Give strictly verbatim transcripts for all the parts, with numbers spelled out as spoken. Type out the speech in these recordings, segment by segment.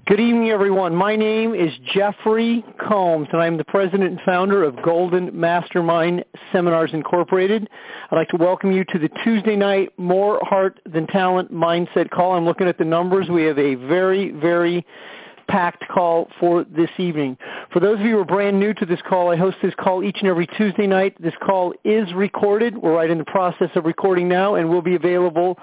Good evening, everyone. My name is Jeffrey Combs, and I'm the president and founder of Golden Mastermind Seminars Incorporated. I'd like to welcome you to the Tuesday night More Heart Than Talent Mindset call. I'm looking at the numbers. We have a very, very packed call for this evening. For those of you who are brand new to this call, I host this call each and every Tuesday night. This call is recorded. We're right in the process of recording now, and will be available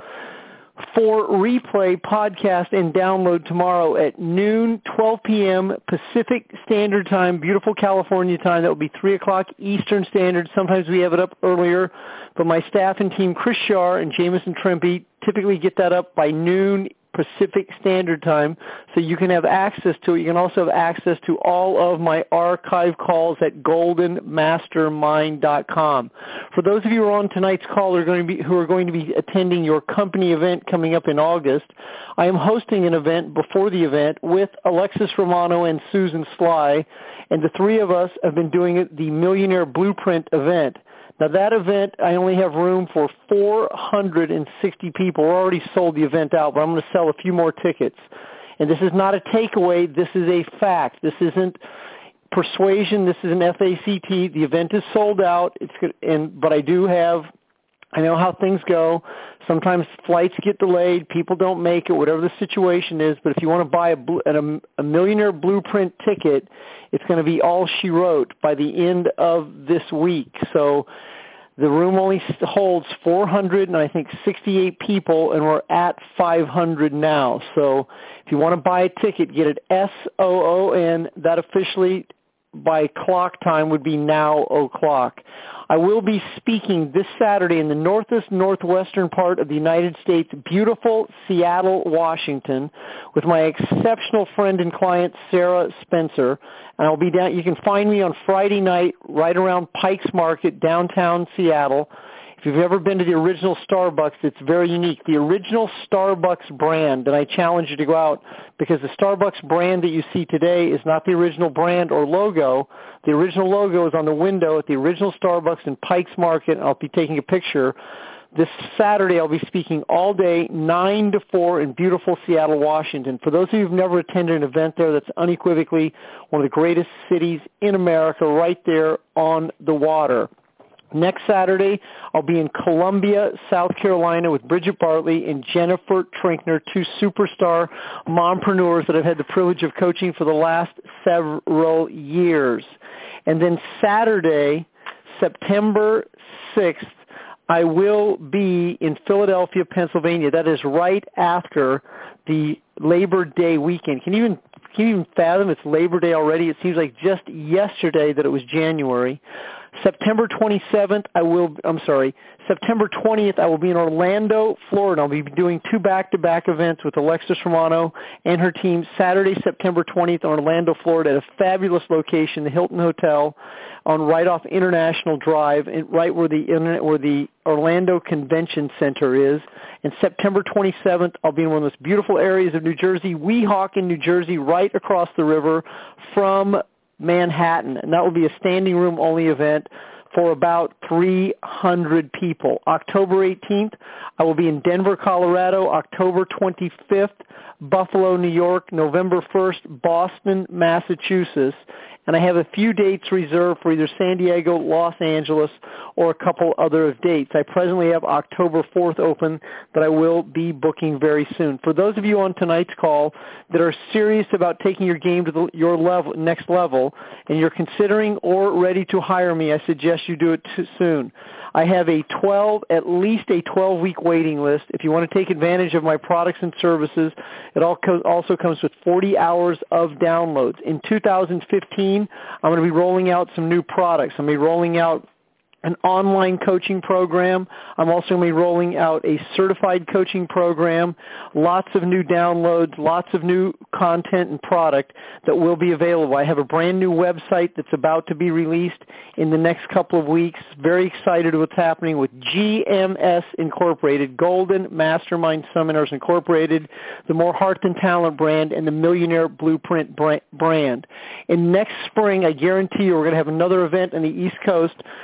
for replay, podcast, and download tomorrow at noon, twelve p.m. Pacific Standard Time, beautiful California time. That will be three o'clock Eastern Standard. Sometimes we have it up earlier, but my staff and team, Chris Shar and Jameson Trempy, typically get that up by noon Pacific Standard Time, so you can have access to it. You can also have access to all of my archive calls at golden mastermind dot com. For those of you who are on tonight's call who are going to be, who are going to be attending your company event coming up in August, I am hosting an event before the event with Alexis Romano and Susan Sly, and the three of us have been doing it, the Millionaire Blueprint event. Now, that event, I only have room for four hundred sixty people. We're already sold the event out, but I'm going to sell a few more tickets. And this is not a takeaway. This is a fact. This isn't persuasion. This is an F A C T. The event is sold out, It's good, and but I do have, I know how things go. Sometimes flights get delayed. People don't make it, whatever the situation is. But if you want to buy a, a, a Millionaire Blueprint ticket, it's going to be all she wrote by the end of this week. So the room only holds four hundred and I think sixty-eight people, and we're at five hundred now. So if you want to buy a ticket, get it S O O N. That officially by clock time would be now o'clock. I will be speaking this Saturday in the northest, northwestern part of the United States, beautiful Seattle, Washington, with my exceptional friend and client, Sarah Spencer. And I'll be down, you can find me on Friday night right around Pikes Market, downtown Seattle. If you've ever been to the original Starbucks, it's very unique. The original Starbucks brand, and I challenge you to go out, because the Starbucks brand that you see today is not the original brand or logo. The original logo is on the window at the original Starbucks in Pikes Market. I'll be taking a picture. This Saturday, I'll be speaking all day, nine to four in beautiful Seattle, Washington. For those of you who've never attended an event there, that's unequivocally one of the greatest cities in America, right there on the water. Next Saturday, I'll be in Columbia, South Carolina with Bridget Bartley and Jennifer Trinkner, two superstar mompreneurs that I've had the privilege of coaching for the last several years. And then Saturday, September sixth, I will be in Philadelphia, Pennsylvania. That is right after the Labor Day weekend. Can you even can you even fathom it's Labor Day already? It seems like just yesterday that it was January. September twenty-seventh, I will, I'm sorry, September twentieth, I will be in Orlando, Florida. I'll be doing two back-to-back events with Alexis Romano and her team Saturday, September twentieth in Orlando, Florida at a fabulous location, the Hilton Hotel on right off International Drive, and right where the where the Orlando Convention Center is. And September twenty-seventh, I'll be in one of those beautiful areas of New Jersey, Weehawken, New Jersey, right across the river from Manhattan, and that will be a standing room only event for about three hundred people. October eighteenth, I will be in Denver, Colorado. October twenty-fifth, Buffalo, New York. November first, Boston, Massachusetts. And I have a few dates reserved for either San Diego, Los Angeles, or a couple other dates. I presently have October fourth open that I will be booking very soon. For those of you on tonight's call that are serious about taking your game to the, your level, next level, and you're considering or ready to hire me, I suggest you do it too soon. I have a twelve, at least a twelve-week waiting list. If you want to take advantage of my products and services, it also comes with forty hours of downloads. In two thousand fifteen, I'm going to be rolling out some new products. I'm going to be rolling out an online coaching program. I'm also going to be rolling out a certified coaching program, lots of new downloads, lots of new content and product that will be available. I have a brand new website that's about to be released in the next couple of weeks. Very excited what's happening with G M S Incorporated, Golden Mastermind Seminars Incorporated, the More Heart Than Talent brand, and the Millionaire Blueprint brand. And next spring, I guarantee you we're going to have another event on the East Coast with Alexa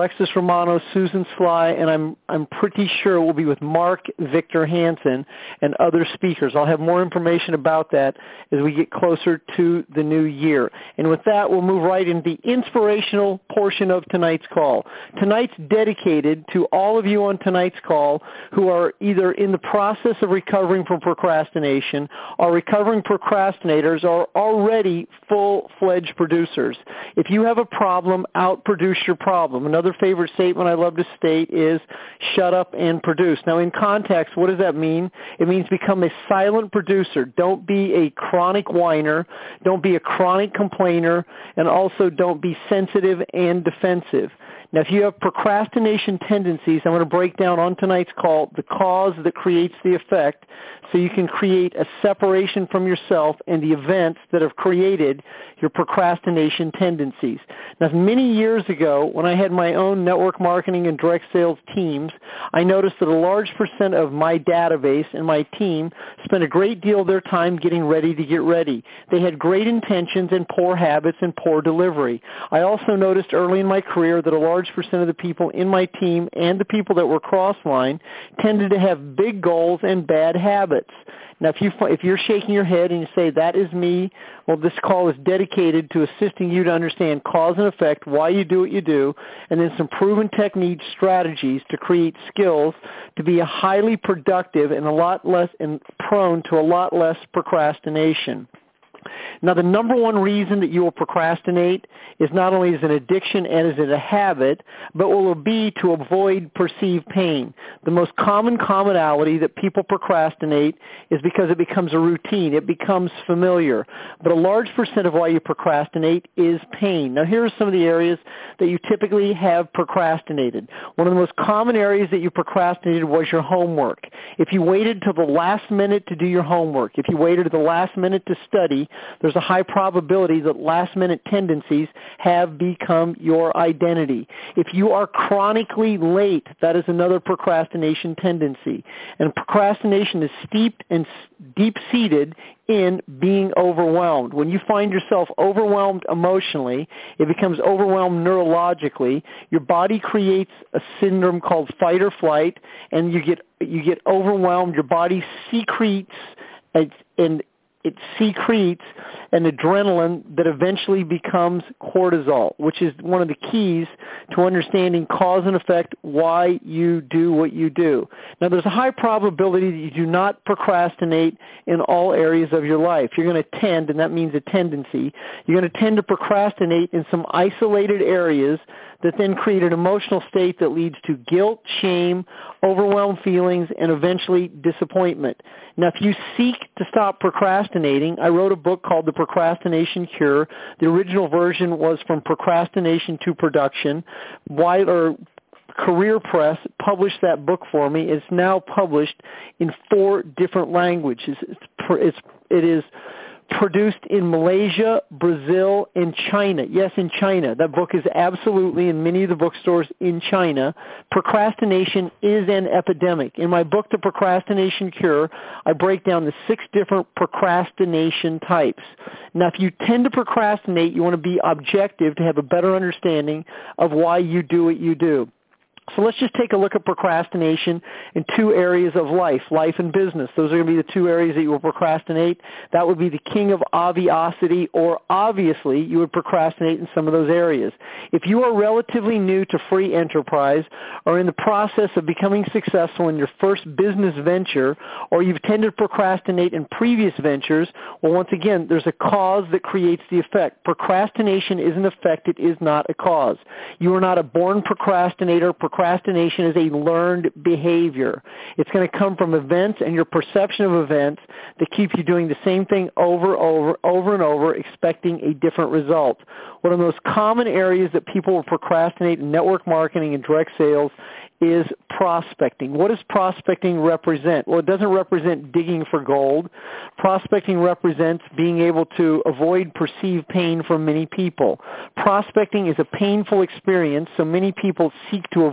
Alexis Romano, Susan Sly, and I'm I'm pretty sure we'll be with Mark Victor Hansen and other speakers. I'll have more information about that as we get closer to the new year. And with that, we'll move right into the inspirational portion of tonight's call. Tonight's dedicated to all of you on tonight's call who are either in the process of recovering from procrastination, are recovering procrastinators, or already full-fledged producers. If you have a problem, outproduce your problem. Another favorite statement I love to state is shut up and produce. Now, in context, what does that mean? It means become a silent producer. Don't be a chronic whiner. Don't be a chronic complainer. And also don't be sensitive and defensive. Now, if you have procrastination tendencies, I'm going to break down on tonight's call the cause that creates the effect so you can create a separation from yourself and the events that have created your procrastination tendencies. Now, many years ago, when I had my own network marketing and direct sales teams, I noticed that a large percent of my database and my team spent a great deal of their time getting ready to get ready. They had great intentions and poor habits and poor delivery. I also noticed early in my career that a large percent of the people in my team and the people that were cross-line tended to have big goals and bad habits. Now, if, you, if you're shaking your head and you say, that is me, well, this call is dedicated to assisting you to understand cause and effect, why you do what you do, and then some proven techniques, strategies to create skills to be a highly productive and a lot less and prone to a lot less procrastination. Now, the number one reason that you will procrastinate is not only as an addiction and as a habit, but will be to avoid perceived pain. The most common commonality that people procrastinate is because it becomes a routine. It becomes familiar. But a large percent of why you procrastinate is pain. Now, here are some of the areas that you typically have procrastinated. One of the most common areas that you procrastinated was your homework. If you waited till the last minute to do your homework, if you waited to the last minute to study, there's a high probability that last-minute tendencies have become your identity. If you are chronically late, that is another procrastination tendency. And procrastination is steeped and deep-seated in being overwhelmed. When you find yourself overwhelmed emotionally, it becomes overwhelmed neurologically. Your body creates a syndrome called fight or flight, and you get you get overwhelmed. Your body secretes and, and it secretes an adrenaline that eventually becomes cortisol, which is one of the keys to understanding cause and effect, why you do what you do. Now, there's a high probability that you do not procrastinate in all areas of your life. You're going to tend, and that means a tendency, you're going to tend to procrastinate in some isolated areas that then create an emotional state that leads to guilt, shame, overwhelmed feelings, and eventually disappointment. Now, if you seek to stop procrastinating, I wrote a book called The Procrastination Cure. The original version was From Procrastination to Production. Why, or Career Press published that book for me. It's now published in four different languages. It's, it's, it is produced in Malaysia, Brazil, and China. Yes, in China. That book is absolutely in many of the bookstores in China. Procrastination is an epidemic. In my book, The Procrastination Cure, I break down the six different procrastination types. Now, if you tend to procrastinate, you want to be objective to have a better understanding of why you do what you do. So let's just take a look at procrastination in two areas of life, life and business. Those are going to be the two areas that you will procrastinate. That would be the king of obviosity, or obviously you would procrastinate in some of those areas. If you are relatively new to free enterprise or in the process of becoming successful in your first business venture, or you've tended to procrastinate in previous ventures, well, once again, there's a cause that creates the effect. Procrastination is an effect. It is not a cause. You are not a born procrastinator. Procrastination is a learned behavior. It's going to come from events and your perception of events that keep you doing the same thing over, over, over and over, expecting a different result. One of the most common areas that people will procrastinate in network marketing and direct sales is prospecting. What does prospecting represent? Well, it doesn't represent digging for gold. Prospecting represents being able to avoid perceived pain from many people. Prospecting is a painful experience, so many people seek to avoid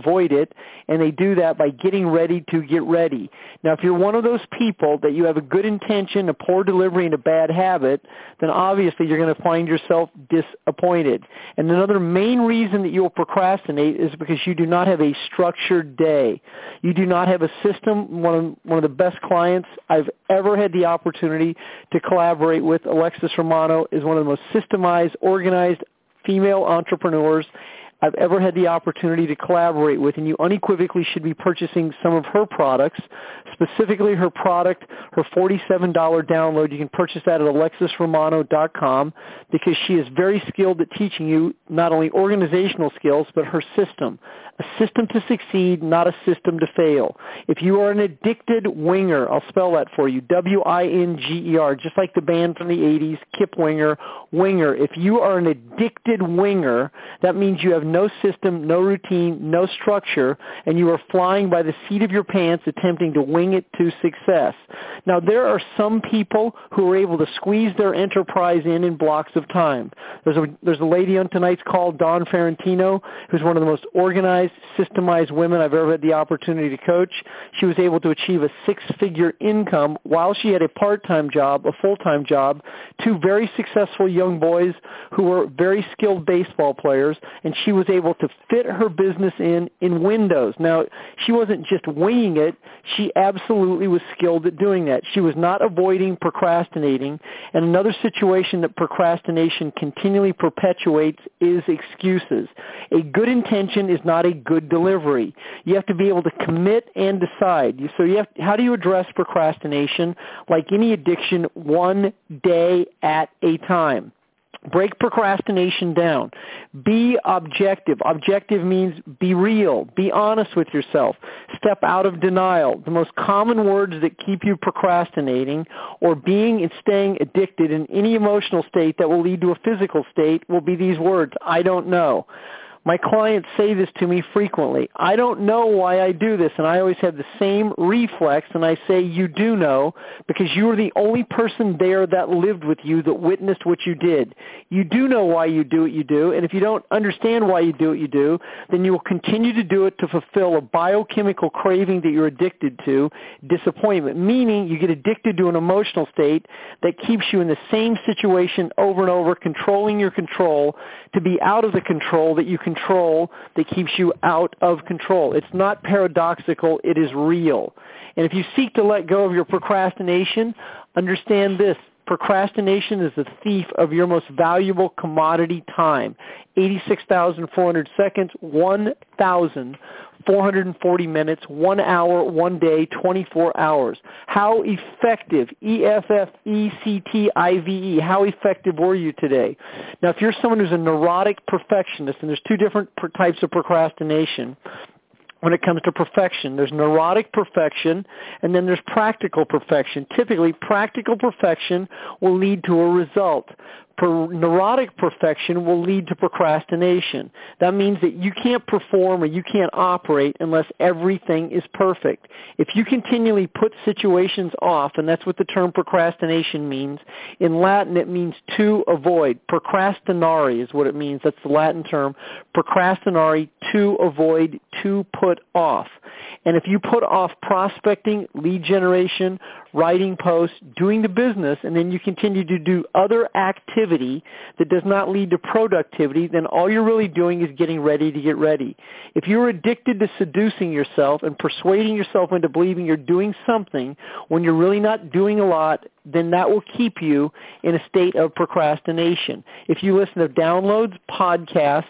avoid it, and they do that by getting ready to get ready. Now, if you're one of those people that you have a good intention, a poor delivery, and a bad habit, then obviously you're going to find yourself disappointed. And another main reason that you'll procrastinate is because you do not have a structured day. You do not have a system. One of, one of the best clients I've ever had the opportunity to collaborate with, Alexis Romano, is one of the most systemized, organized female entrepreneurs I've ever had the opportunity to collaborate with, and you unequivocally should be purchasing some of her products, specifically her product, her forty-seven dollars download. You can purchase that at alexis romano dot com because she is very skilled at teaching you not only organizational skills, but her system. A system to succeed, not a system to fail. If you are an addicted winger, I'll spell that for you, W I N G E R, just like the band from the eighties, Kip Winger, winger. If you are an addicted winger, that means you have no system, no routine, no structure, and you are flying by the seat of your pants attempting to wing it to success. Now, there are some people who are able to squeeze their enterprise in in blocks of time. There's a, there's a lady on tonight's call, Dawn Ferrantino, who's one of the most organized, systemized women I've ever had the opportunity to coach. She was able to achieve a six-figure income while she had a part-time job, a full-time job, two very successful young boys who were very skilled baseball players, and she was able to fit her business in in windows. Now, she wasn't just winging it. She absolutely was skilled at doing that. She was not avoiding procrastinating, and another situation that procrastination continually perpetuates is excuses. A good intention is not a good delivery. You have to be able to commit and decide. So you have, how do you address procrastination? Like any addiction, one day at a time. Break procrastination down. Be objective. Objective means be real. Be honest with yourself. Step out of denial. The most common words that keep you procrastinating or being and staying addicted in any emotional state that will lead to a physical state will be these words: I don't know. My clients say this to me frequently. I don't know why I do this, and I always have the same reflex, and I say, you do know, because you were the only person there that lived with you that witnessed what you did. You do know why you do what you do, and if you don't understand why you do what you do, then you will continue to do it to fulfill a biochemical craving that you're addicted to, disappointment, meaning you get addicted to an emotional state that keeps you in the same situation over and over, controlling your control to be out of the control that you control that keeps you out of control. It's not paradoxical. It is real. And if you seek to let go of your procrastination, understand this. Procrastination is the thief of your most valuable commodity, time. eighty-six thousand four hundred seconds, one thousand four hundred forty minutes, one hour, one day, twenty-four hours. How effective, E F F E C T I V E, how effective were you today? Now, if you're someone who's a neurotic perfectionist, and there's two different types of procrastination, when it comes to perfection, there's neurotic perfection, and then there's practical perfection. Typically, practical perfection will lead to a result. Per- neurotic perfection will lead to procrastination. That means that you can't perform or you can't operate unless everything is perfect. If you continually put situations off, and that's what the term procrastination means, in Latin it means to avoid. Procrastinare is what it means. That's the Latin term. Procrastinare, to avoid, to put off. And if you put off prospecting, lead generation, writing posts, doing the business, and then you continue to do other activity that does not lead to productivity, then all you're really doing is getting ready to get ready. If you're addicted to seducing yourself and persuading yourself into believing you're doing something when you're really not doing a lot, then that will keep you in a state of procrastination. If you listen to downloads, podcasts,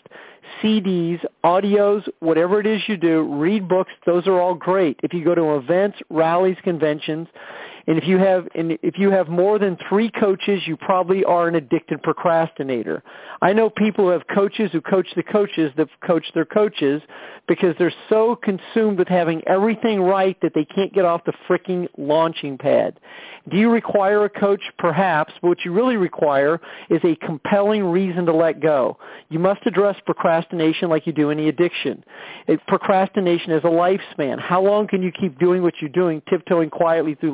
C Ds, audios, whatever it is you do, read books, those are all great. If you go to events, rallies, conventions, and if you have and if you have more than three coaches, you probably are an addicted procrastinator. I know people who have coaches who coach the coaches that coach their coaches because they're so consumed with having everything right that they can't get off the freaking launching pad. Do you require a coach? Perhaps, but what you really require is a compelling reason to let go. You must address procrastination like you do any addiction. It, procrastination is a lifespan. How long can you keep doing what you're doing, tiptoeing quietly through life,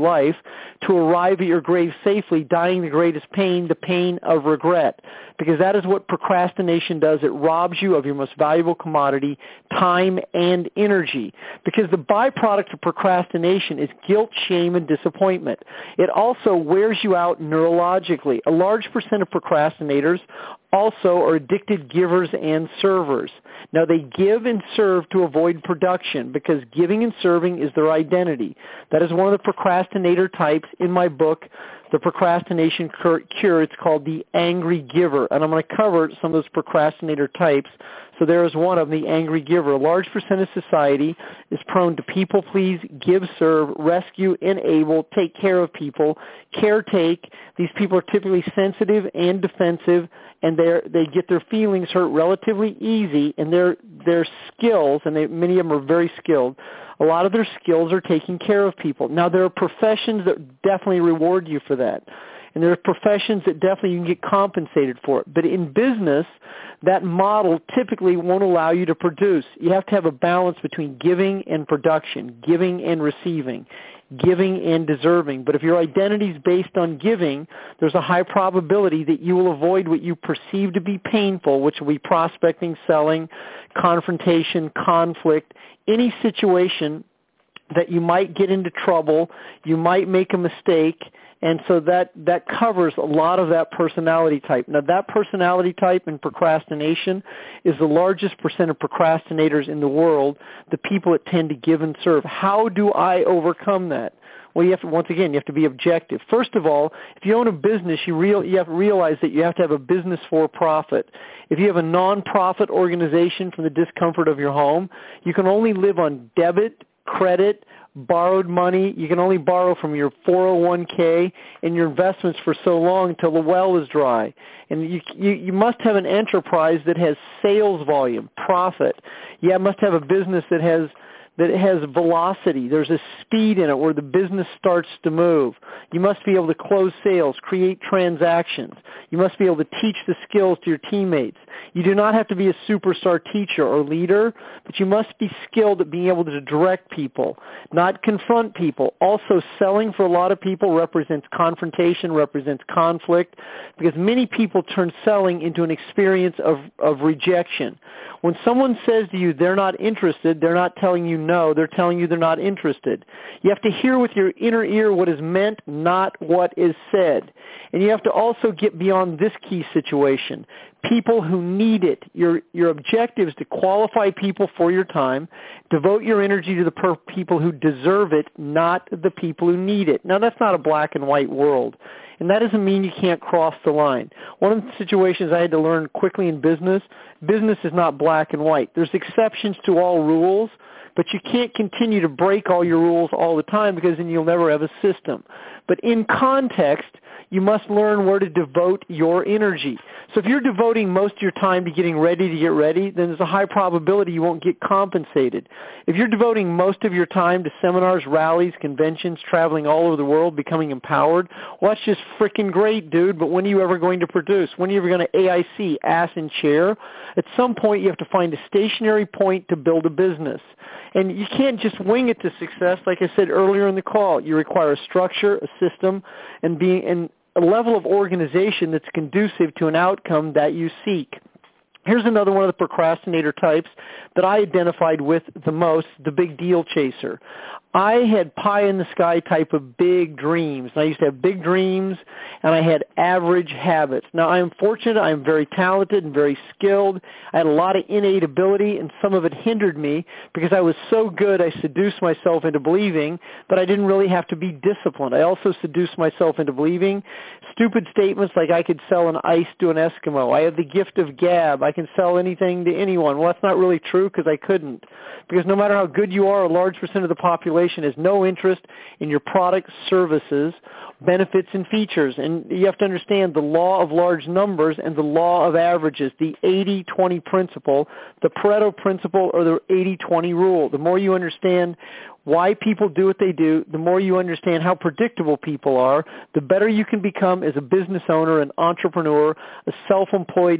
to arrive at your grave safely, dying the greatest pain, the pain of regret. Because that is what procrastination does. It robs you of your most valuable commodity, time and energy. Because the byproduct of procrastination is guilt, shame, and disappointment. It also wears you out neurologically. A large percent of procrastinators also are addicted givers and servers. Now, they give and serve to avoid production because giving and serving is their identity. That is one of the procrastinator types in my book, The Procrastination Cure. It's called The Angry Giver, and I'm going to cover some of those procrastinator types. So there is one of them, the angry giver. A large percent of society is prone to people please, give, serve, rescue, enable, take care of people, caretake. These people are typically sensitive and defensive, and they they get their feelings hurt relatively easy, and their their skills, and they, many of them are very skilled, a lot of their skills are taking care of people. Now, there are professions that definitely reward you for that. And there are professions that definitely you can get compensated for it. But in business, that model typically won't allow you to produce. You have to have a balance between giving and production, giving and receiving, giving and deserving. But if your identity is based on giving, there's a high probability that you will avoid what you perceive to be painful, which will be prospecting, selling, confrontation, conflict, any situation that you might get into trouble, you might make a mistake, and so that, that covers a lot of that personality type. Now, that personality type in procrastination is the largest percent of procrastinators in the world, the people that tend to give and serve. How do I overcome that? Well, you have to, once again, you have to be objective. First of all, if you own a business, you, real, you have to realize that you have to have a business for profit. If you have a nonprofit organization from the discomfort of your home, you can only live on debit, credit, borrowed money. You can only borrow from your four oh one k and your investments for so long until the well is dry. And you, you, you must have an enterprise that has sales volume, profit. You must have a business that has that has velocity. There's a speed in it where the business starts to move. You must be able to close sales, create transactions. You must be able to teach the skills to your teammates. You do not have to be a superstar teacher or leader, but you must be skilled at being able to direct people, not confront people. Also, selling for a lot of people represents confrontation, represents conflict, because many people turn selling into an experience of, of rejection. When someone says to you they're not interested, they're not telling you no, they're telling you they're not interested. You have to hear with your inner ear what is meant, not what is said. And you have to also get beyond this key situation. People who need it. Your, your objective is to qualify people for your time, devote your energy to the per- people who deserve it, not the people who need it. Now, that's not a black and white world. And that doesn't mean you can't cross the line. One of the situations I had to learn quickly in business, business is not black and white. There's exceptions to all rules, but you can't continue to break all your rules all the time because then you'll never have a system. But in context, you must learn where to devote your energy. So if you're devoting most of your time to getting ready to get ready, then there's a high probability you won't get compensated. If you're devoting most of your time to seminars, rallies, conventions, traveling all over the world, becoming empowered, well, that's just freaking great, dude, but when are you ever going to produce? When are you ever going to A I C, ass in chair? At some point, you have to find a stationary point to build a business. And you can't just wing it to success. Like I said earlier in the call, you require a structure, a system, and being and a level of organization that's conducive to an outcome that you seek. Here's another one of the procrastinator types that I identified with the most, the big deal chaser. I had pie-in-the-sky type of big dreams. I used to have big dreams, and I had average habits. Now, I am fortunate. I am very talented and very skilled. I had a lot of innate ability, and some of it hindered me because I was so good I seduced myself into believing that I didn't really have to be disciplined. I also seduced myself into believing stupid statements like I could sell an ice to an Eskimo. I have the gift of gab. I can sell anything to anyone. Well, that's not really true because I couldn't. Because no matter how good you are, a large percent of the population has no interest in your product, services, benefits, and features. And you have to understand the law of large numbers and the law of averages, the eighty twenty principle, the Pareto principle, or the eighty twenty rule. The more you understand why people do what they do, the more you understand how predictable people are, the better you can become as a business owner, an entrepreneur, a self-employed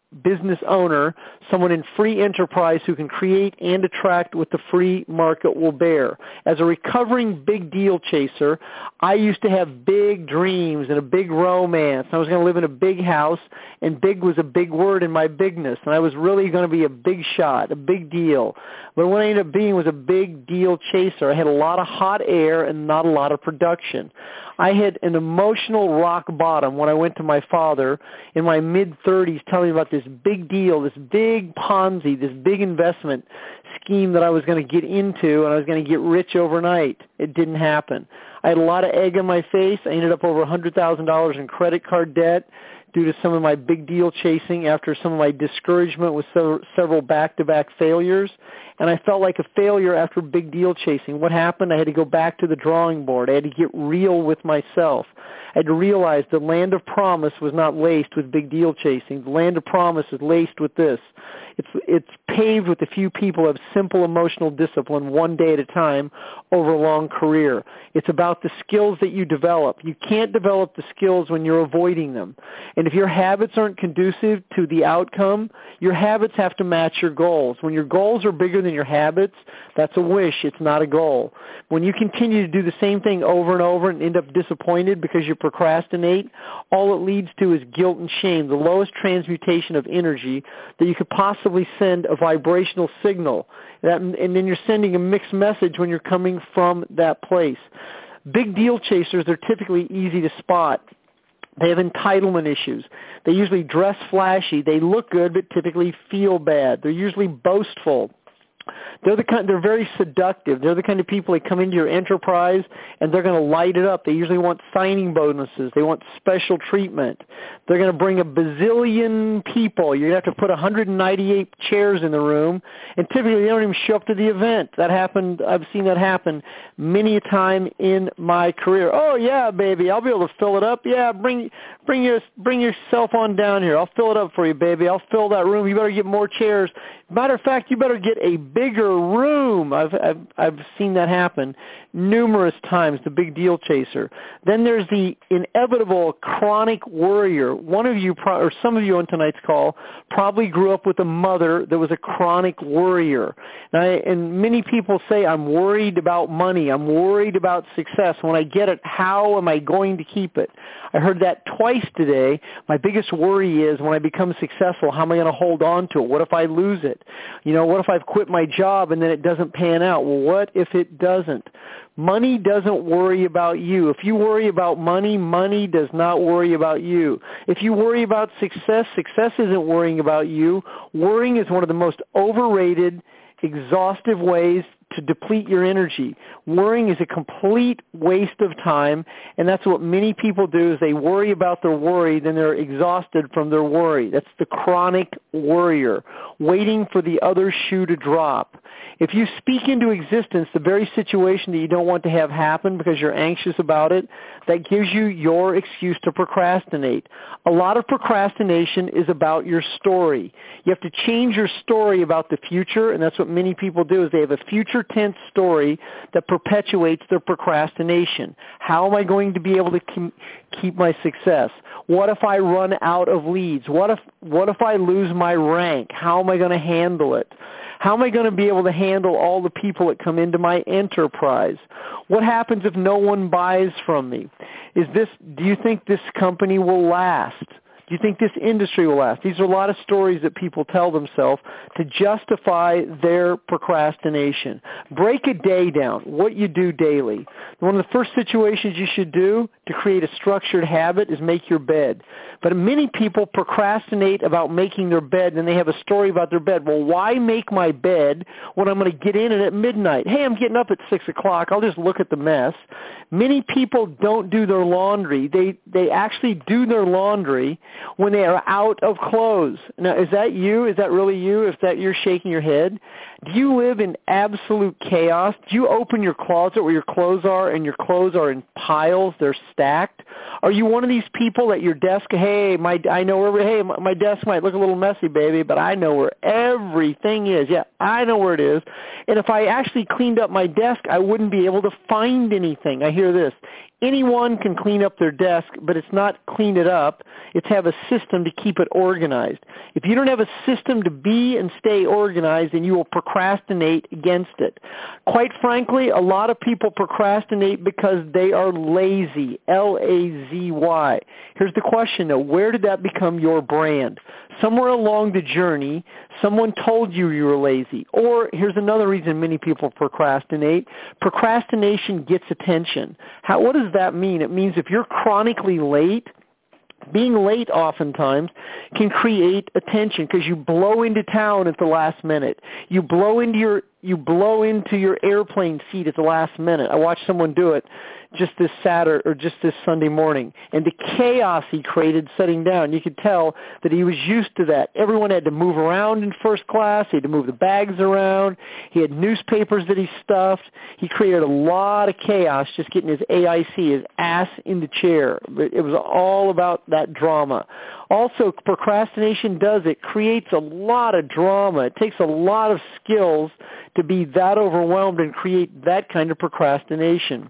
business owner, someone in free enterprise who can create and attract what the free market will bear. As a recovering big deal chaser, I used to have big dreams and a big romance. I was going to live in a big house, and big was a big word in my bigness, and I was really going to be a big shot, a big deal. But what I ended up being was a big deal chaser. I had a lot of hot air and not a lot of production. I had an emotional rock bottom when I went to my father in my mid-thirties telling me about this big deal, this big Ponzi, this big investment scheme that I was going to get into, and I was going to get rich overnight. It didn't happen. I had a lot of egg on my face. I ended up over one hundred thousand dollars in credit card debt due to some of my big deal chasing after some of my discouragement with several back-to-back failures. And I felt like a failure after big deal chasing. What happened? I had to go back to the drawing board. I had to get real with myself. I had to realize the land of promise was not laced with big deal chasing. The land of promise is laced with this. It's it's paved with a few people who have simple emotional discipline one day at a time over a long career. It's about the skills that you develop. You can't develop the skills when you're avoiding them. And if your habits aren't conducive to the outcome, your habits have to match your goals. When your goals are bigger than your habits, that's a wish. It's not a goal. When you continue to do the same thing over and over and end up disappointed because you procrastinate, all it leads to is guilt and shame, the lowest transmutation of energy that you could possibly send a vibrational signal. That, and then you're sending a mixed message when you're coming from that place. Big deal chasers are typically easy to spot. They have entitlement issues. They usually dress flashy. They look good, but typically feel bad. They're usually boastful. They're the kind, they're very seductive. They're the kind of people that come into your enterprise and they're going to light it up. They usually want signing bonuses. They want special treatment. They're going to bring a bazillion people. You're going to have to put one hundred ninety-eight chairs in the room, and typically they don't even show up to the event. That happened. I've seen that happen many a time in my career. Oh yeah, baby, I'll be able to fill it up. Yeah, bring bring your bring yourself on down here. I'll fill it up for you, baby. I'll fill that room. You better get more chairs. Matter of fact, you better get a bigger room. I've, I've, I've seen that happen numerous times, the big deal chaser. Then there's the inevitable chronic worrier. One of you, pro- or some of you on tonight's call, probably grew up with a mother that was a chronic worrier. And, I, and many people say, I'm worried about money. I'm worried about success. When I get it, how am I going to keep it? I heard that twice today. My biggest worry is when I become successful, how am I going to hold on to it? What if I lose it? You know, what if I've quit my job and then it doesn't pan out? Well, what if it doesn't? Money doesn't worry about you. If you worry about money, money does not worry about you. If you worry about success, success isn't worrying about you. Worrying is one of the most overrated, exhaustive ways to deplete your energy. Worrying is a complete waste of time, and that's what many people do is they worry about their worry, then they're exhausted from their worry. That's the chronic worrier, waiting for the other shoe to drop. If you speak into existence the very situation that you don't want to have happen because you're anxious about it, that gives you your excuse to procrastinate. A lot of procrastination is about your story. You have to change your story about the future, and that's what many people do is they have a future tense story that perpetuates their procrastination. How am I going to be able to keep my success? What if I run out of leads? What if what if I lose my rank? How am I going to handle it? How am I going to be able to handle all the people that come into my enterprise? What happens if no one buys from me? Is this, do you think this company will last? Do you think this industry will last? These are a lot of stories that people tell themselves to justify their procrastination. Break a day down, what you do daily. One of the first situations you should do to create a structured habit is make your bed. But many people procrastinate about making their bed, and they have a story about their bed. Well, why make my bed when I'm going to get in it at midnight? Hey, I'm getting up at six o'clock. I'll just look at the mess. Many people don't do their laundry. They they actually do their laundry when they are out of clothes. Now, is that you? Is that really you? If that you're shaking your head? Do you live in absolute chaos? Do you open your closet where your clothes are and your clothes are in piles? They're stacked? Are you one of these people at your desk, hey, my I know where, hey, my desk might look a little messy, baby, but I know where everything is. Yeah, I know where it is. And if I actually cleaned up my desk, I wouldn't be able to find anything. I hear this. Anyone can clean up their desk, but it's not clean it up. It's have a system to keep it organized. If you don't have a system to be and stay organized, then you will procrastinate against it. Quite frankly, a lot of people procrastinate because they are lazy, L A Z Y. Here's the question, though. Where did that become your brand? Somewhere along the journey, someone told you you were lazy. Or here's another reason many people procrastinate. Procrastination gets attention. How, what does that mean? It means if you're chronically late, being late oftentimes can create attention because you blow into town at the last minute. You blow into your you blow into your airplane seat at the last minute. I watched someone do it just this Saturday or just this Sunday morning, and the chaos he created sitting down, you could tell that he was used to that. Everyone had to move around in first class. He had to move the bags around. He had newspapers that he stuffed. He created a lot of chaos just getting his A I C, his ass in the chair. It was all about that drama. Also, procrastination does it creates a lot of drama. It takes a lot of skills to be that overwhelmed and create that kind of procrastination.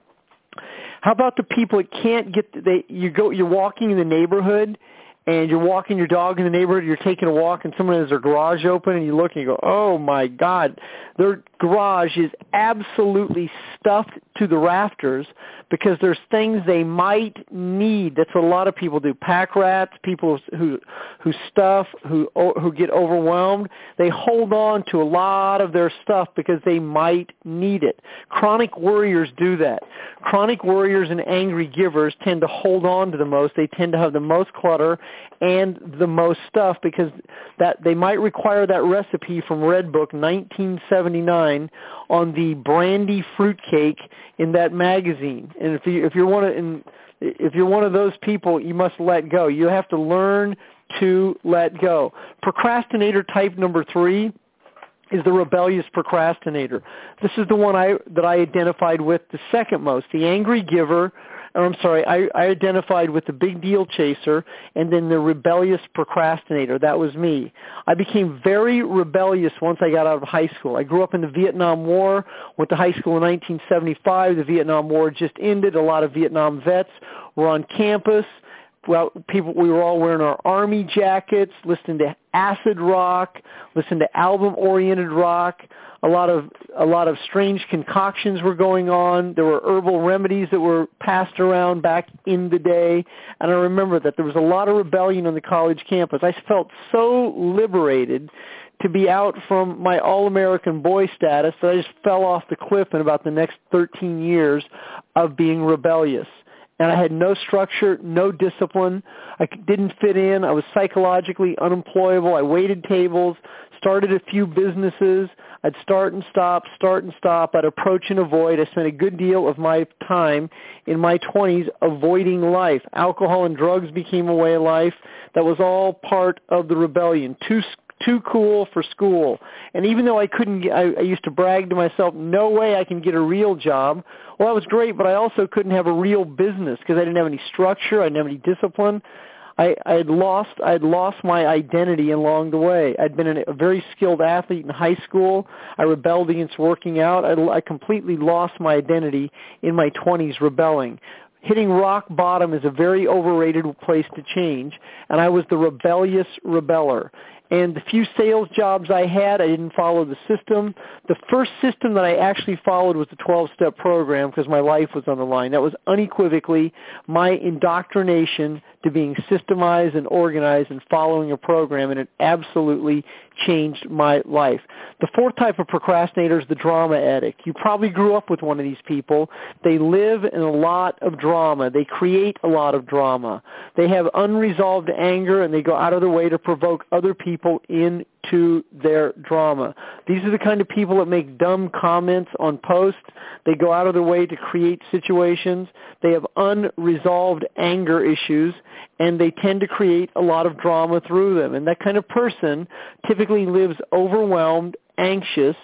How about the people that can't get they you go you're walking in the neighborhood and you're walking your dog in the neighborhood, you're taking a walk and someone has their garage open and you look and you go, "Oh my God, their garage is absolutely stuffed to the rafters because there's things they might need." That's what a lot of people do. Pack rats, people who who stuff, who who get overwhelmed, they hold on to a lot of their stuff because they might need it. Chronic worriers do that. Chronic worriers and angry givers tend to hold on to the most. They tend to have the most clutter and the most stuff because that they might require that recipe from Red Book nineteen seventy-nine on the brandy fruitcake in that magazine. And if you if you're one of in, if you're one of those people, you must let go. You have to learn to let go. Procrastinator type number three is the rebellious procrastinator. This is the one I that I identified with the second most. The angry giver, or I'm sorry, I, I identified with the big deal chaser and then the rebellious procrastinator. That was me. I became very rebellious once I got out of high school. I grew up in the Vietnam War, went to high school in nineteen seventy-five. The Vietnam War just ended. A lot of Vietnam vets were on campus. Well, people, we were all wearing our army jackets, listening to acid rock, listening to album-oriented rock. A lot of a lot of strange concoctions were going on. There were herbal remedies that were passed around back in the day, and I remember that there was a lot of rebellion on the college campus. I felt so liberated to be out from my all-American boy status that I just fell off the cliff in about the next thirteen years of being rebellious. And I had no structure, no discipline. I didn't fit in. I was psychologically unemployable. I waited tables, started a few businesses. I'd start and stop, start and stop. I'd approach and avoid. I spent a good deal of my time in my twenties avoiding life. Alcohol and drugs became a way of life. That was all part of the rebellion. Too too cool for school. And even though I couldn't get, I, I used to brag to myself, no way I can get a real job. Well, that was great, but I also couldn't have a real business because I didn't have any structure. I didn't have any discipline. I, I had lost, I had lost my identity along the way. I'd been a very skilled athlete in high school. I rebelled against working out. I, I completely lost my identity in my twenties rebelling. Hitting rock bottom is a very overrated place to change, and I was the rebellious rebeller. And the few sales jobs I had, I didn't follow the system. The first system that I actually followed was the twelve-step program because my life was on the line. That was unequivocally my indoctrination to being systemized and organized and following a program, and it absolutely changed my life. The fourth type of procrastinator is the drama addict. You probably grew up with one of these people. They live in a lot of drama. They create a lot of drama. They have unresolved anger, and they go out of their way to provoke other people into their drama. These are the kind of people that make dumb comments on posts. They go out of their way to create situations. They have unresolved anger issues, and they tend to create a lot of drama through them. And that kind of person typically lives overwhelmed, anxious,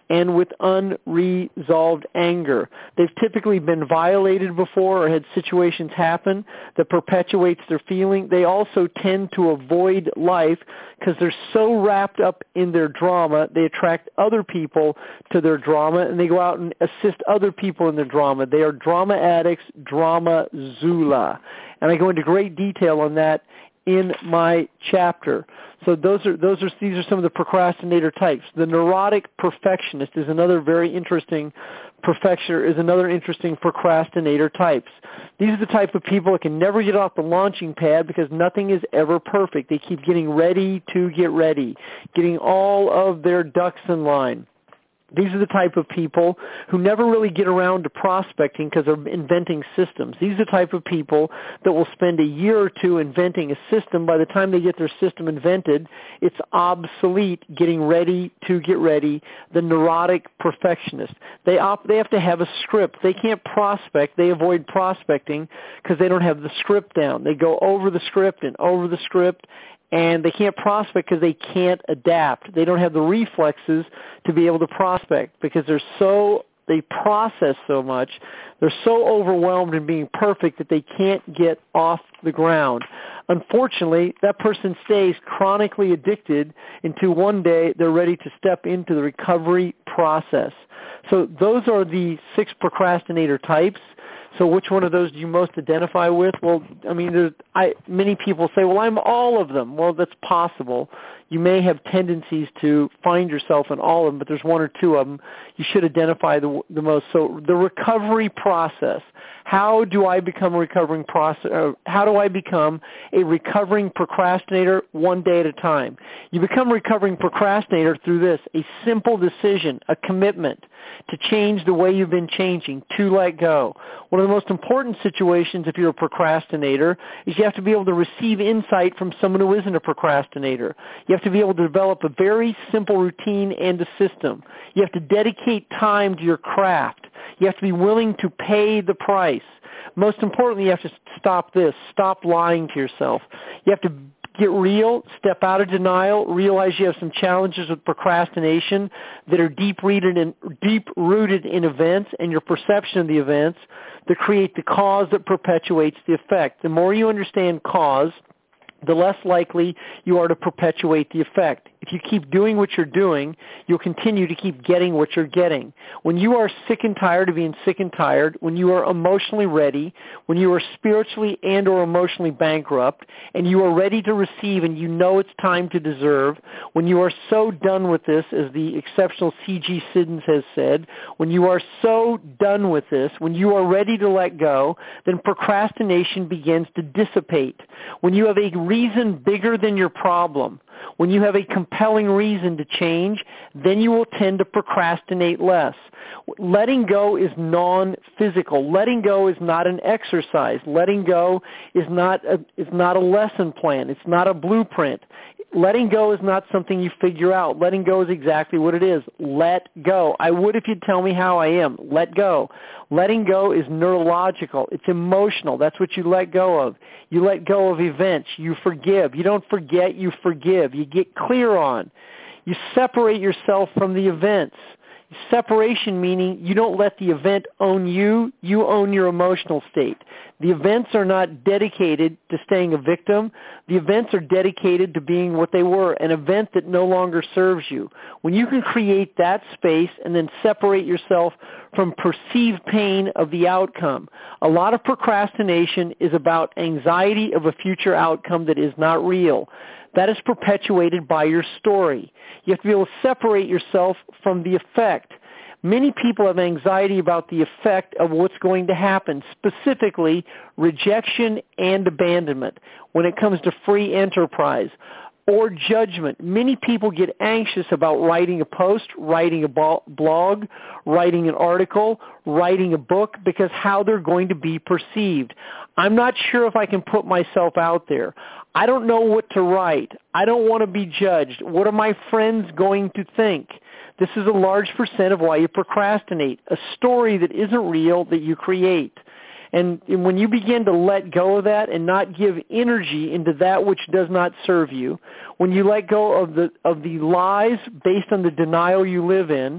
and with unresolved anger. They've typically been violated before or had situations happen that perpetuates their feeling. They also tend to avoid life because they're so wrapped up in their drama. They attract other people to their drama, and they go out and assist other people in their drama. They are drama addicts, drama zula. And I go into great detail on that in my chapter. So those are those are these are some of the procrastinator types. The neurotic perfectionist is another very interesting perfectioner is another interesting procrastinator types. These are the type of people that can never get off the launching pad because nothing is ever perfect. They keep getting ready to get ready, getting all of their ducks in line. These are the type of people who never really get around to prospecting because they're inventing systems. These are the type of people that will spend a year or two inventing a system. By the time they get their system invented, it's obsolete, getting ready to get ready. The neurotic perfectionist. They op- they have to have a script. They can't prospect. They avoid prospecting because they don't have the script down. They go over the script and over the script, and they can't prospect because they can't adapt. They don't have the reflexes to be able to prospect because they're so, they process so much. They're so overwhelmed in being perfect that they can't get off the ground. Unfortunately, that person stays chronically addicted until one day they're ready to step into the recovery process. So those are the six procrastinator types. So which one of those do you most identify with? Well, I mean, there's, I, many people say, well, I'm all of them. Well, that's possible. You may have tendencies to find yourself in all of them, but there's one or two of them you should identify the, the most. So the recovery process. How do I become a recovering process? Uh, how do I become a recovering procrastinator one day at a time? You become a recovering procrastinator through this, a simple decision, a commitment to change the way you've been changing, to let go. One of the most important situations if you're a procrastinator is you have to be able to receive insight from someone who isn't a procrastinator. You have to be able to develop a very simple routine and a system. You have to dedicate time to your craft. You have to be willing to pay the price. Most importantly, you have to stop this. Stop lying to yourself. You have to get real, step out of denial, realize you have some challenges with procrastination that are deep-rooted in, deep-rooted in events and your perception of the events that create the cause that perpetuates the effect. The more you understand cause, the less likely you are to perpetuate the effect. If you keep doing what you're doing, you'll continue to keep getting what you're getting. When you are sick and tired of being sick and tired, when you are emotionally ready, when you are spiritually and or emotionally bankrupt, and you are ready to receive and you know it's time to deserve, when you are so done with this, as the exceptional C G Siddons has said, when you are so done with this, when you are ready to let go, then procrastination begins to dissipate. When you have a reason bigger than your problem, when you have a compelling reason to change, then you will tend to procrastinate less. Letting go is non-physical. Letting go is not an exercise. Letting go is not a, is not a lesson plan. It's not a blueprint. Letting go is not something you figure out. Letting go is exactly what it is. Let go. I would if you'd tell me how I am. Let go. Letting go is neurological. It's emotional. That's what you let go of. You let go of events. You forgive. You don't forget. You forgive. You get clear on. You separate yourself from the events. Separation meaning you don't let the event own you, you own your emotional state. The events are not dedicated to staying a victim. The events are dedicated to being what they were, an event that no longer serves you. When you can create that space and then separate yourself from perceived pain of the outcome. A lot of procrastination is about anxiety of a future outcome that is not real. That is perpetuated by your story. You have to be able to separate yourself from the effect. Many people have anxiety about the effect of what's going to happen, specifically rejection and abandonment when it comes to free enterprise or judgment. Many people get anxious about writing a post, writing a blog, writing an article, writing a book because how they're going to be perceived. I'm not sure if I can put myself out there. I don't know what to write. I don't want to be judged. What are my friends going to think? This is a large percent of why you procrastinate, a story that isn't real that you create. And when you begin to let go of that and not give energy into that which does not serve you, when you let go of the of the lies based on the denial you live in,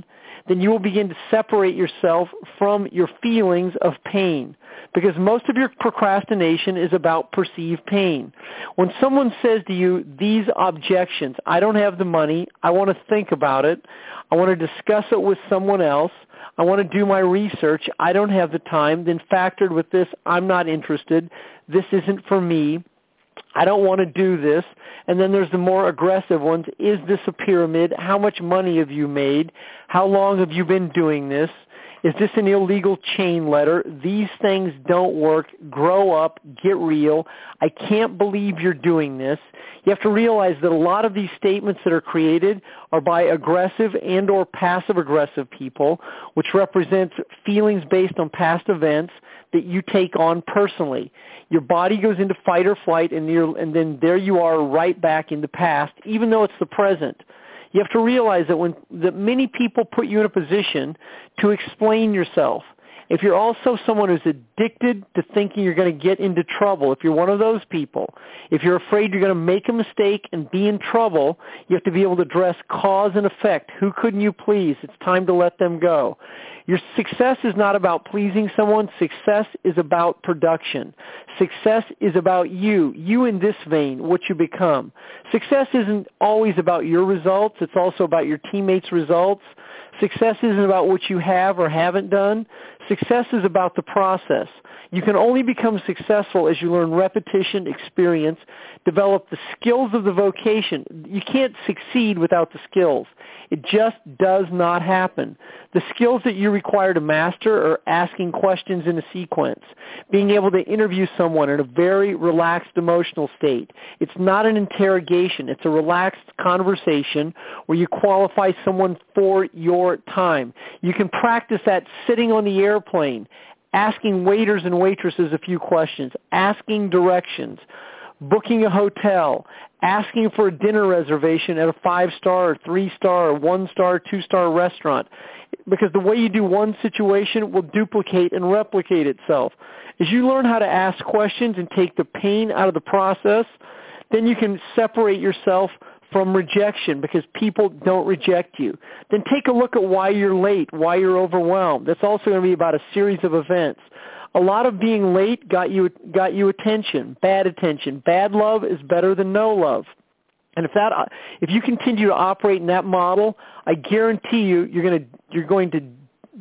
then you will begin to separate yourself from your feelings of pain, because most of your procrastination is about perceived pain. When someone says to you these objections, I don't have the money, I want to think about it, I want to discuss it with someone else, I want to do my research, I don't have the time, then factored with this, I'm not interested, this isn't for me, I don't want to do this. And then there's the more aggressive ones. Is this a pyramid? How much money have you made? How long have you been doing this? Is this an illegal chain letter? These things don't work. Grow up. Get real. I can't believe you're doing this. You have to realize that a lot of these statements that are created are by aggressive and or passive-aggressive people, which represents feelings based on past events that you take on personally. Your body goes into fight or flight, and, you're, and then there you are right back in the past, even though it's the present. You have to realize that when that many people put you in a position to explain yourself. If you're also someone who's addicted to thinking you're going to get into trouble, if you're one of those people, if you're afraid you're going to make a mistake and be in trouble, you have to be able to address cause and effect. Who couldn't you please? It's time to let them go. Your success is not about pleasing someone. Success is about production. Success is about you, you in this vein, what you become. Success isn't always about your results. It's also about your teammates' results. Success isn't about what you have or haven't done. Success is about the process. You can only become successful as you learn repetition, experience, develop the skills of the vocation. You can't succeed without the skills. It just does not happen. The skills that you require to master are asking questions in a sequence, being able to interview someone in a very relaxed emotional state. It's not an interrogation. It's a relaxed conversation where you qualify someone for your time. You can practice that sitting on the airplane, asking waiters and waitresses a few questions, asking directions, booking a hotel, asking for a dinner reservation at a five-star or three-star or one-star, two-star restaurant. Because the way you do one situation will duplicate and replicate itself. As you learn how to ask questions and take the pain out of the process, then you can separate yourself from rejection, because people don't reject you. Then take a look at why you're late, why you're overwhelmed. That's also going to be about a series of events. A lot of being late got you got you attention, bad attention. Bad love is better than no love. And if that if you continue to operate in that model, I guarantee you you're going to you're going to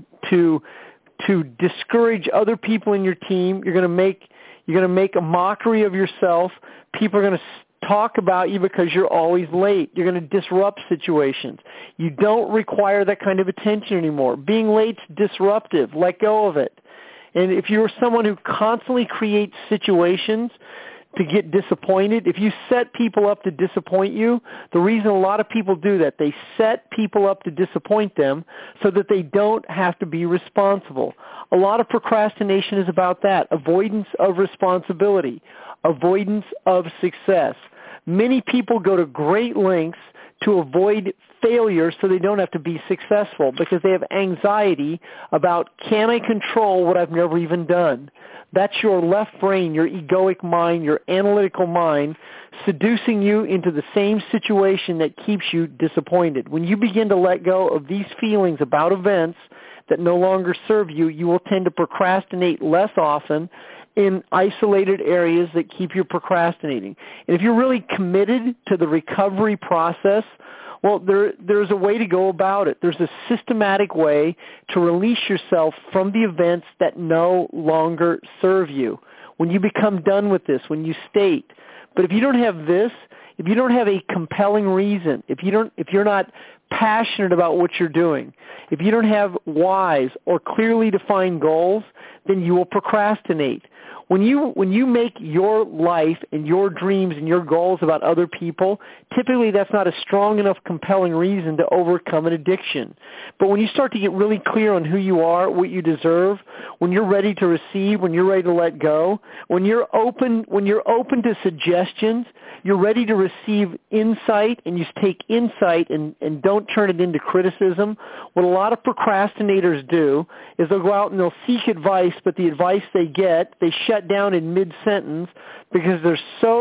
to to discourage other people in your team. You're going to make you're going to make a mockery of yourself. People are going to talk about you because you're always late. You're going to disrupt situations. You don't require that kind of attention anymore. Being late's disruptive. Let go of it. And if you're someone who constantly creates situations to get disappointed, if you set people up to disappoint you, the reason a lot of people do that, they set people up to disappoint them so that they don't have to be responsible. A lot of procrastination is about that, avoidance of responsibility, avoidance of success. Many people go to great lengths to avoid failure so they don't have to be successful, because they have anxiety about, can I control what I've never even done? That's your left brain, your egoic mind, your analytical mind, seducing you into the same situation that keeps you disappointed. When you begin to let go of these feelings about events that no longer serve you, you will tend to procrastinate less often in isolated areas that keep you procrastinating. And if you're really committed to the recovery process, well, there, there's a way to go about it. There's a systematic way to release yourself from the events that no longer serve you. When you become done with this, when you state. But if you don't have this, if you don't have a compelling reason, if you don't, if you're not passionate about what you're doing, if you don't have whys or clearly defined goals, then you will procrastinate. When you when you make your life and your dreams and your goals about other people, typically that's not a strong enough, compelling reason to overcome an addiction. But when you start to get really clear on who you are, what you deserve, when you're ready to receive, when you're ready to let go, when you're open when you're open to suggestions, you're ready to receive insight, and you take insight and, and don't turn it into criticism. What a lot of procrastinators do is they'll go out and they'll seek advice, but the advice they get, they shut down in mid-sentence because they're so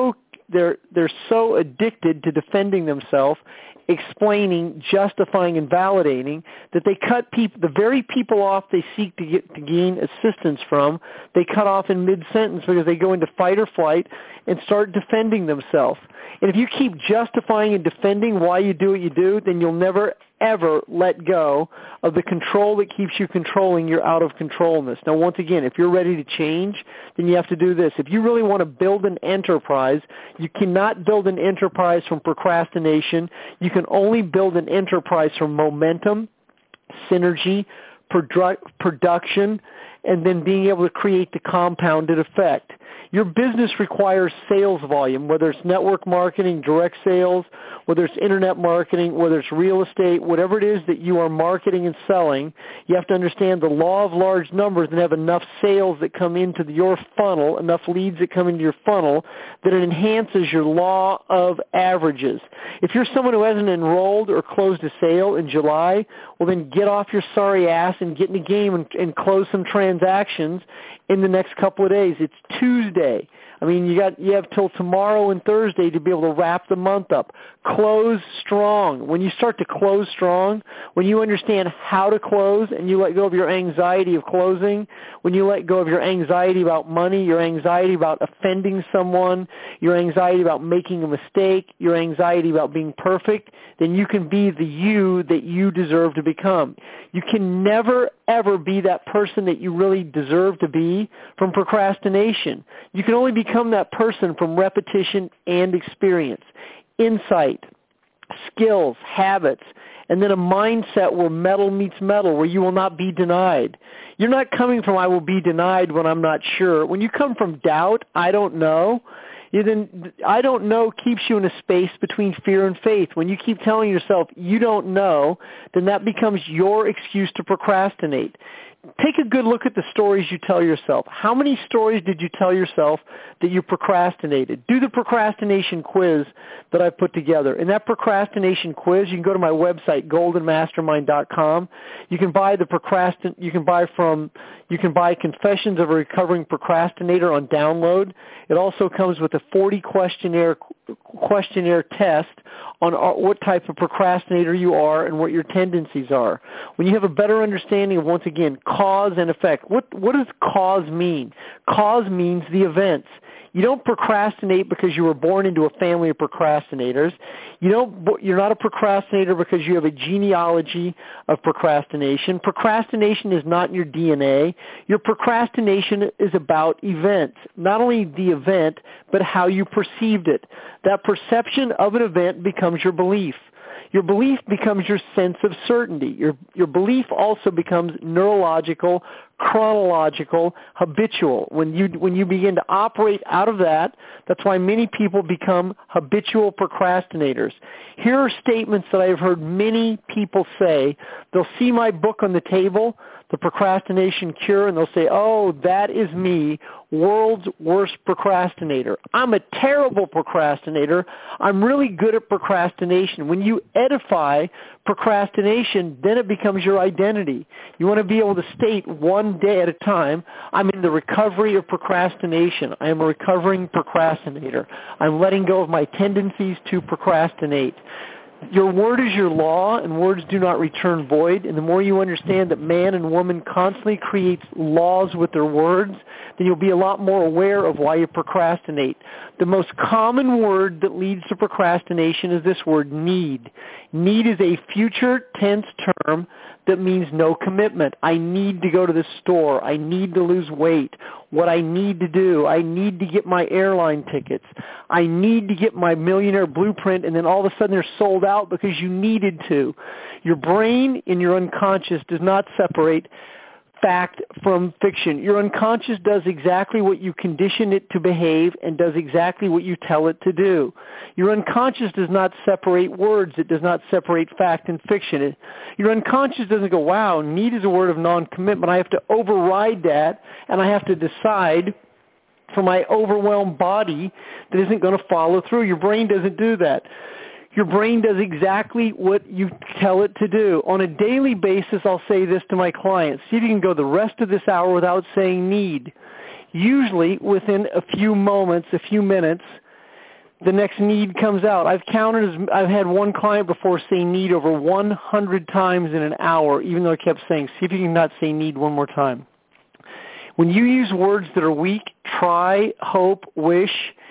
they're they're so addicted to defending themselves, explaining, justifying, and validating that they cut people, the very people off they seek to get to gain assistance from, they cut off in mid-sentence because they go into fight or flight and start defending themselves. And if you keep justifying and defending why you do what you do, then you'll never, ever let go of the control that keeps you controlling your out of controlness. Now, once again, if you're ready to change, then you have to do this. If you really want to build an enterprise, you cannot build an enterprise from procrastination. You can only build an enterprise from momentum, synergy, produ- production, and then being able to create the compounded effect. Your business requires sales volume, whether it's network marketing, direct sales, whether it's internet marketing, whether it's real estate, whatever it is that you are marketing and selling. You have to understand the law of large numbers and have enough sales that come into your funnel, enough leads that come into your funnel, that it enhances your law of averages. If you're someone who hasn't enrolled or closed a sale in July, well, then get off your sorry ass and get in the game and, and close some transactions in the next couple of days. It's Tuesday. I mean, you got you have till tomorrow and Thursday to be able to wrap the month up. Close strong. When you start to close strong, when you understand how to close and you let go of your anxiety of closing, when you let go of your anxiety about money, your anxiety about offending someone, your anxiety about making a mistake, your anxiety about being perfect, then you can be the you that you deserve to become. You can never, ever be that person that you really deserve to be from procrastination. You can only become that person from repetition and experience, insight, skills, habits, and then a mindset where metal meets metal, where you will not be denied. You're not coming from I will be denied when I'm not sure. When you come from doubt, I don't know, you then I don't know keeps you in a space between fear and faith. When you keep telling yourself you don't know, then that becomes your excuse to procrastinate. Take a good look at the stories you tell yourself. How many stories did you tell yourself that you procrastinated? Do the procrastination quiz that I put together. In that procrastination quiz, you can go to my website, golden mastermind dot com. You can buy the procrastin. You can buy from. You can buy Confessions of a Recovering Procrastinator on download. It also comes with a forty questionnaire questionnaire test on what type of procrastinator you are and what your tendencies are. When you have a better understanding of, once again, cause and effect, what what does cause mean? Cause means the events. You don't procrastinate because you were born into a family of procrastinators. You don't, you're not a procrastinator because you have a genealogy of procrastination. Procrastination is not in your D N A. Your procrastination is about events, not only the event, but how you perceived it. That perception of an event becomes your belief. Your belief becomes your sense of certainty. Your, your belief also becomes neurological, chronological, habitual. When you, when you begin to operate out of that, that's why many people become habitual procrastinators. Here are statements that I've heard many people say. They'll see my book on the table, The Procrastination Cure, and they'll say, oh, that is me, world's worst procrastinator. I'm a terrible procrastinator. I'm really good at procrastination. When you edify procrastination, then it becomes your identity. You want to be able to state one day at a time, I'm in the recovery of procrastination. I am a recovering procrastinator. I'm letting go of my tendencies to procrastinate. Your word is your law, and words do not return void. And the more you understand that man and woman constantly creates laws with their words, then you'll be a lot more aware of why you procrastinate. The most common word that leads to procrastination is this word, need. Need is a future tense term that means no commitment. I need to go to the store. I need to lose weight. What I need to do, I need to get my airline tickets. I need to get my millionaire blueprint, and then all of a sudden they're sold out because you needed to. Your brain in your unconscious does not separate fact from fiction. Your unconscious does exactly what you condition it to behave and does exactly what you tell it to do. Your unconscious does not separate words. It does not separate fact and fiction. It, your unconscious doesn't go, wow, need is a word of non-commitment. I have to override that, and I have to decide for my overwhelmed body that isn't going to follow through. Your brain doesn't do that. Your brain does exactly what you tell it to do. On a daily basis, I'll say this to my clients. See if you can go the rest of this hour without saying need. Usually, within a few moments, a few minutes, the next need comes out. I've counted, as, I've had one client before say need over one hundred times in an hour, even though I kept saying, see if you can not say need one more time. When you use words that are weak, try, hope, wish,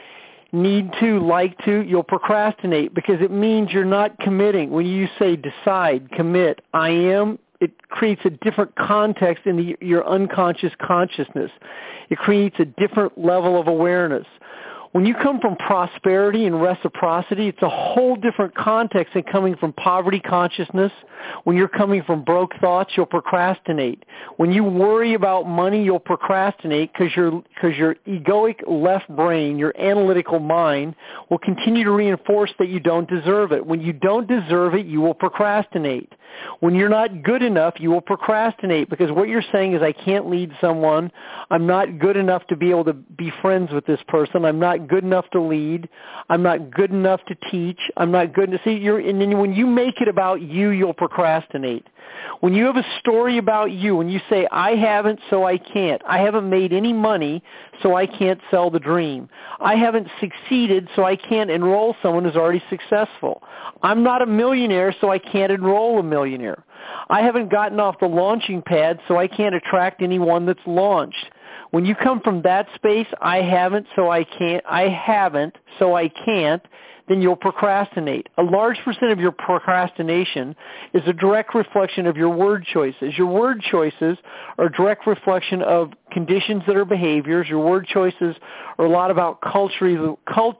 need to, like to, you'll procrastinate because it means you're not committing. When you say decide, commit, I am, it creates a different context in the, your unconscious consciousness. It creates a different level of awareness. When you come from prosperity and reciprocity, it's a whole different context than coming from poverty consciousness. When you're coming from broke thoughts, you'll procrastinate. When you worry about money, you'll procrastinate because your, because your egoic left brain, your analytical mind, will continue to reinforce that you don't deserve it. When you don't deserve it, you will procrastinate. When you're not good enough, you will procrastinate because what you're saying is, I can't lead someone. I'm not good enough to be able to be friends with this person. I'm not good enough to lead. I'm not good enough to teach. I'm not good enough. See, you're, and then when you make it about you, you'll procrastinate. When you have a story about you, when you say, I haven't, so I can't. I haven't made any money, so I can't sell the dream. I haven't succeeded, so I can't enroll someone who's already successful. I'm not a millionaire, so I can't enroll a millionaire. I haven't gotten off the launching pad, so I can't attract anyone that's launched. When you come from that space, I haven't, so I can't, I haven't, so I can't, then you'll procrastinate. A large percent of your procrastination is a direct reflection of your word choices. Your word choices are a direct reflection of conditions that are behaviors. Your word choices are a lot about culturally,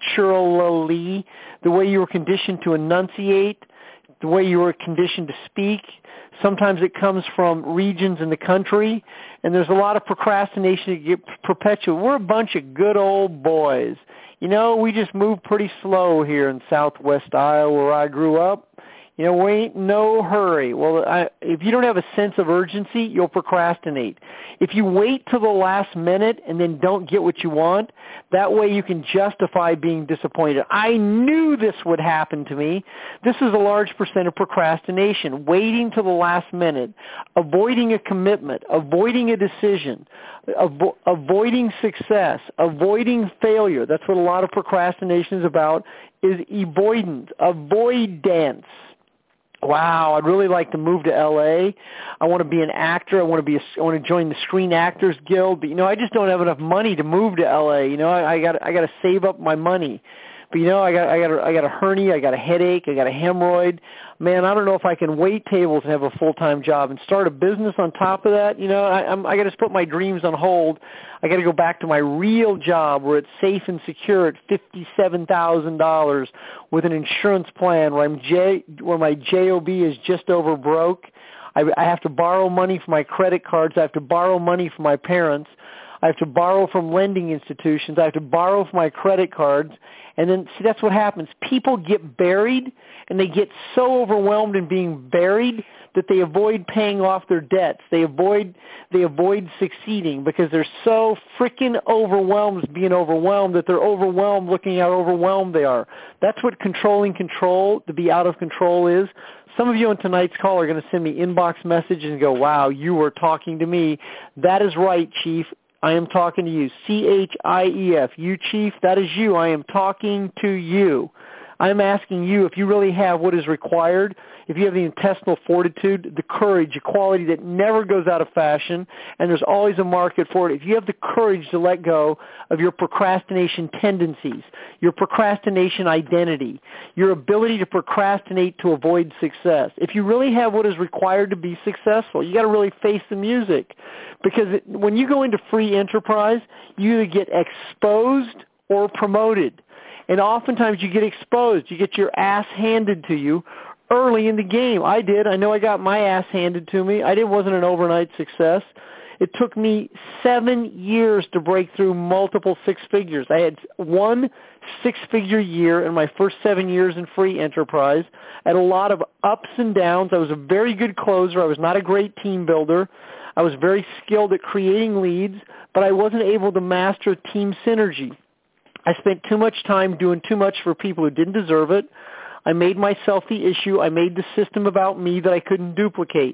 culturally the way you were conditioned to enunciate, the way you were conditioned to speak. Sometimes it comes from regions in the country, and there's a lot of procrastination that get perpetuated. We're a bunch of good old boys. You know, we just move pretty slow here in southwest Iowa where I grew up. You know, we ain't no hurry. Well, I, if you don't have a sense of urgency, you'll procrastinate. If you wait till the last minute and then don't get what you want, that way you can justify being disappointed. I knew this would happen to me. This is a large percent of procrastination, waiting till the last minute, avoiding a commitment, avoiding a decision, avo- avoiding success, avoiding failure. That's what a lot of procrastination is about, is avoidance, avoidance. Wow, I'd really like to move to L A. I want to be an actor. I want to be. A, I want to join the Screen Actors Guild. But you know, I just don't have enough money to move to L A. You know, I, I got. I got to save up my money. But you know, I got. I got. A, I got a hernia. I got a headache. I got a hemorrhoid. Man, I don't know if I can wait tables and have a full-time job and start a business on top of that. You know, I, I'm. I got to put my dreams on hold. I got to go back to my real job where it's safe and secure at fifty-seven thousand dollars with an insurance plan where I'm J, where my J O B is just over broke. I, I have to borrow money from my credit cards. I have to borrow money from my parents. I have to borrow from lending institutions. I have to borrow from my credit cards. And then, see, that's what happens. People get buried, and they get so overwhelmed in being buried that they avoid paying off their debts. They avoid they avoid succeeding because they're so freaking overwhelmed being overwhelmed that they're overwhelmed looking how overwhelmed they are. That's what controlling control, to be out of control, is. Some of you on tonight's call are going to send me inbox messages and go, wow, you were talking to me. That is right, Chief. I am talking to you. C H I E F. You, Chief, that is you. I am talking to you. I'm asking you if you really have what is required, if you have the intestinal fortitude, the courage, a quality that never goes out of fashion, and there's always a market for it. If you have the courage to let go of your procrastination tendencies, your procrastination identity, your ability to procrastinate to avoid success, if you really have what is required to be successful, you got to really face the music. Because it, when you go into free enterprise, you either get exposed or promoted. And oftentimes you get exposed. You get your ass handed to you early in the game. I did. I know I got my ass handed to me. I did, wasn't an overnight success. It took me seven years to break through multiple six figures. I had one six-figure year in my first seven years in free enterprise. I had a lot of ups and downs. I was a very good closer. I was not a great team builder. I was very skilled at creating leads, but I wasn't able to master team synergy. I spent too much time doing too much for people who didn't deserve it. I made myself the issue. I made the system about me that I couldn't duplicate.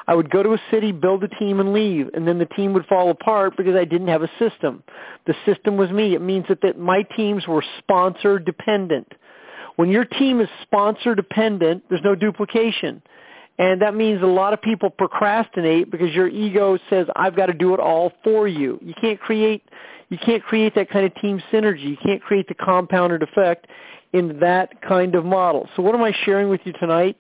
I would go to a city, build a team, and leave, and then the team would fall apart because I didn't have a system. The system was me. It means that, that my teams were sponsor dependent. When your team is sponsor dependent, there's no duplication. And that means a lot of people procrastinate because your ego says, I've got to do it all for you. You can't create, you can't create that kind of team synergy. You can't create the compounded effect in that kind of model. So what am I sharing with you tonight?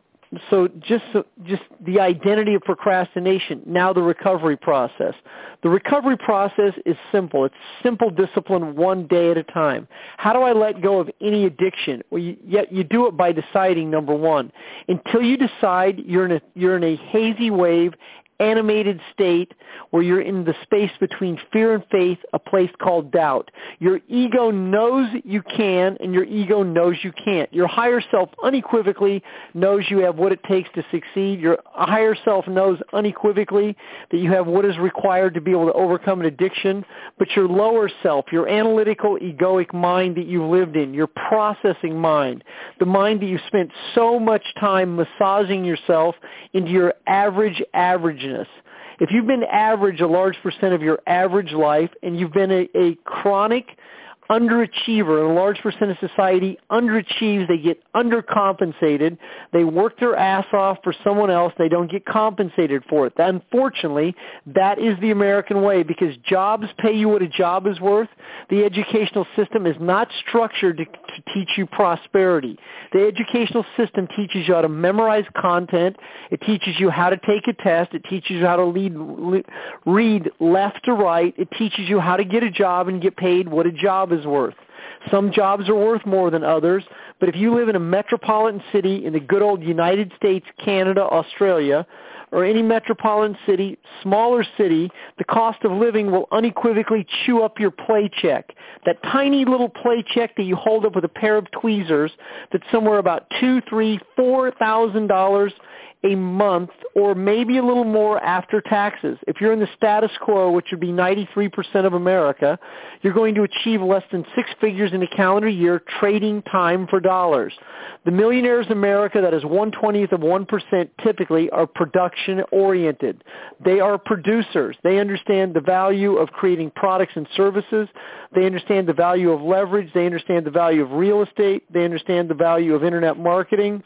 So just just the identity of procrastination, now the recovery process. The recovery process is simple. It's simple discipline one day at a time. How do I let go of any addiction? Well, you, yet you do it by deciding, number one. Until you decide you're in a, you're in a hazy wave, animated state where you're in the space between fear and faith, a place called doubt. Your ego knows you can, and your ego knows you can't. Your higher self unequivocally knows you have what it takes to succeed. Your higher self knows unequivocally that you have what is required to be able to overcome an addiction. But your lower self, your analytical, egoic mind that you've lived in, your processing mind, the mind that you've spent so much time massaging yourself into your average averageness. If you've been average a large percent of your average life, and you've been a, a chronic underachiever, and a large percent of society underachieves, they get undercompensated, they work their ass off for someone else, they don't get compensated for it. That, unfortunately, that is the American way, because jobs pay you what a job is worth. The educational system is not structured to, to teach you prosperity. The educational system teaches you how to memorize content. It teaches you how to take a test. It teaches you how to lead, le- read left to right. It teaches you how to get a job and get paid what a job is worth. Some jobs are worth more than others, but if you live in a metropolitan city in the good old United States, Canada, Australia, or any metropolitan city, smaller city, the cost of living will unequivocally chew up your paycheck. That tiny little paycheck that you hold up with a pair of tweezers that's somewhere about two, three, four thousand dollars a month, or maybe a little more after taxes. If you're in the status quo, which would be ninety-three percent of America, you're going to achieve less than six figures in a calendar year trading time for dollars. The millionaires in America, that is one twentieth of one percent typically, are production-oriented. They are producers. They understand the value of creating products and services. They understand the value of leverage. They understand the value of real estate. They understand the value of internet marketing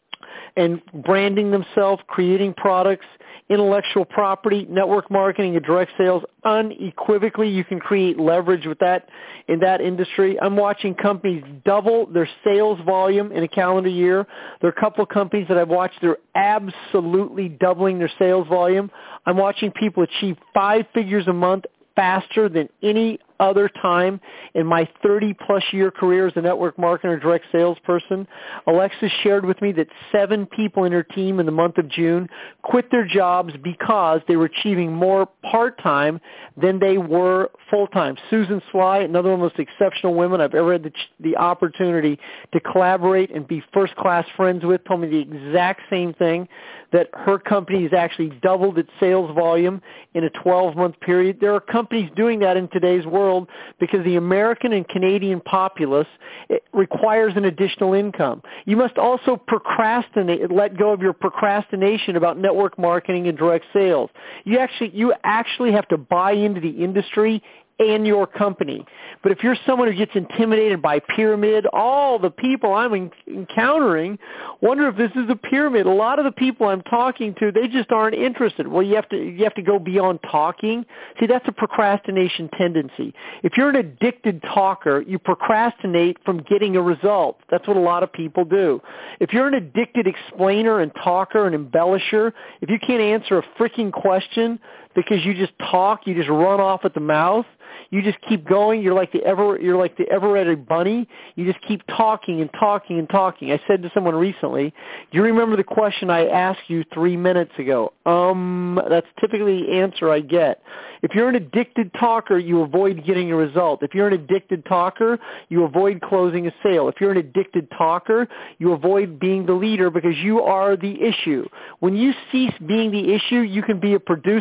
and branding themselves, creating products, intellectual property, network marketing, and direct sales. Unequivocally, you can create leverage with that in that industry. I'm watching companies double their sales volume in a calendar year. There are a couple of companies that I've watched, they're absolutely doubling their sales volume. I'm watching people achieve five figures a month faster than any other time in my thirty-plus year career as a network marketer and direct salesperson. Alexis shared with me that seven people in her team in the month of June quit their jobs because they were achieving more part-time than they were full-time. Susan Sly, another one of the most exceptional women I've ever had the, the opportunity to collaborate and be first-class friends with, told me the exact same thing, that her company has actually doubled its sales volume in a twelve-month period. There are companies doing that in today's world because the American and Canadian populace, it requires an additional income. You must also procrastinate, let go of your procrastination about network marketing and direct sales. You actually, you actually have to buy into the industry and your company. But if you're someone who gets intimidated by pyramid, all the people I'm en- encountering wonder if this is a pyramid. A lot of the people I'm talking to, they just aren't interested. Well, you have to you have to go beyond talking. See, that's a procrastination tendency. If you're an addicted talker, you procrastinate from getting a result. That's what a lot of people do. If you're an addicted explainer and talker and embellisher, if you can't answer a freaking question because you just talk, you just run off at the mouth, you just keep going. You're like the ever you're like the ever-ready bunny. You just keep talking and talking and talking. I said to someone recently, do you remember the question I asked you three minutes ago? Um, that's typically the answer I get. If you're an addicted talker, you avoid getting a result. If you're an addicted talker, you avoid closing a sale. If you're an addicted talker, you avoid being the leader because you are the issue. When you cease being the issue, you can be a producer, not a